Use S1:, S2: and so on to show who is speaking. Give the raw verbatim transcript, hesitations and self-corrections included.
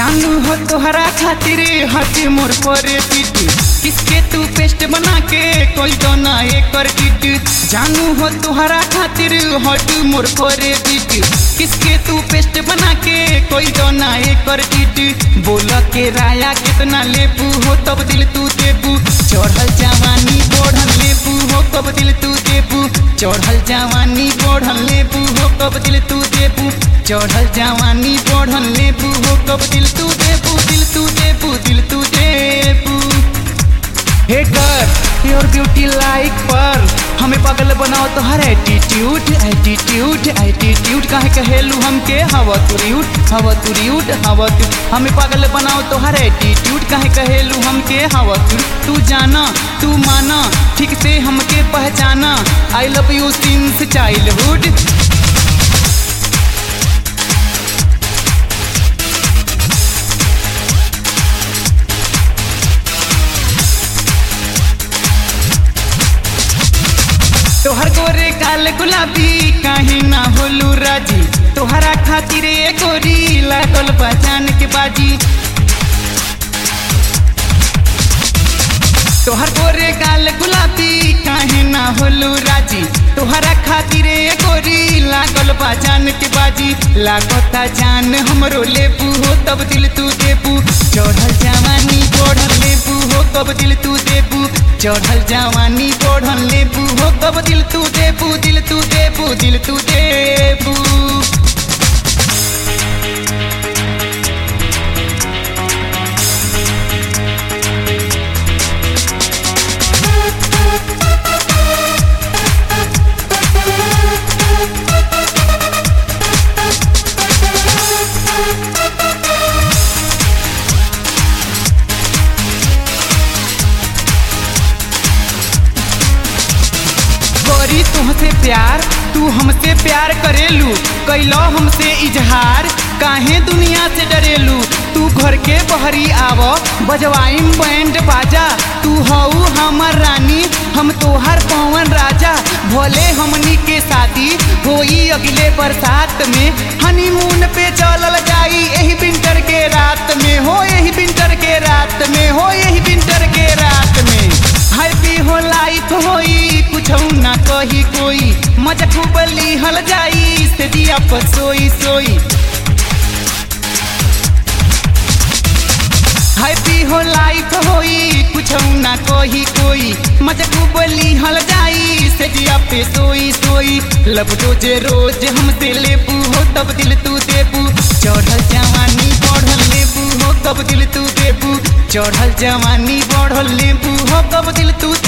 S1: जानू हो तोहरा खातिर हट मोर पर पिट किसके तू पेस्ट बना के कोई तो ना एकर किट जानू हो तोहरा खातिर हट मोर पर पिट किसके तू पेस्ट बना के कोई तो ना एकर किट बोल के राया कितना लेबू हो तब दिल तू देबू चढ़ल जवानी बढ़ल लेबू हो कब दिल तू देबू चढ़ल जवानी बढ़ल लेबू हो कब दिल तू देबू चढ़ल जवानी बढ़ल लेबू हो कब दिल तू देबू दिल तू देबू दिल तू देबू हे कर योर ब्यूटी लाइक पर हमें पागल बनाओ तो हर एटीट्यूड एटीट्यूड एटीट्यूड काहे कहेलू हमके हवा तुरियूट हवा तुरियूट हवा तू हमें पागल बनाओ तो हर एटीट्यूड काहे कहेलू हमके हवा तुर तू जाना तू माना ठीक से हमके पहचाना I love you since childhood तोहर गोरे काल गुलाबी काहे ना होलू राजी तोहरा खातिर ए गोरी लागल पहचान के बाजी तोहर गोरे काल गुलाबी काहे ना होलू राजी तोहरा खातिर ए गोरी लागल पहचान के बाजी लागता जान हमरो लेबू हो तब दिल तू देबू चढ़ल जवानी बढ़ल लेबू हो कब दिल तू देबू चढ़ल जवानी बढ़ल लेबू हो कब दिल तू देबू दिल तू देबू दिल तू देबू तुमसे प्यार तू हमसे प्यार करेलू कैलो हमसे इजहार काहे दुनिया से डरेलू तू घर के बहरी आव बजवाइम बैंड बाजा तू हऊ हमर रानी हम तोहर पवन राजा भोले हमनी के शादी होई अगले बरसात में हनीमून पे चलल जाई यही विंटर के रात में हो यही विंटर के रात में हो यही विंटर के रात में हैप्पी हो लाइफ होई कुछ ना कही कोई मजा खूब लिहल जाई से दिया पर सोई सोई हैप्पी हो लाइफ होई कुछ ना कही कोई मजा खूब लिहल जाई से दिया पे सोई सोई लब रोजे रोज हमसे लेबू हो तब दिल तू देबू चढ़ल जवानी बढ़ल लेबू हो कब दिल तू देबू चढ़ल जवानी बढ़ल लेबू हो कब दिल तू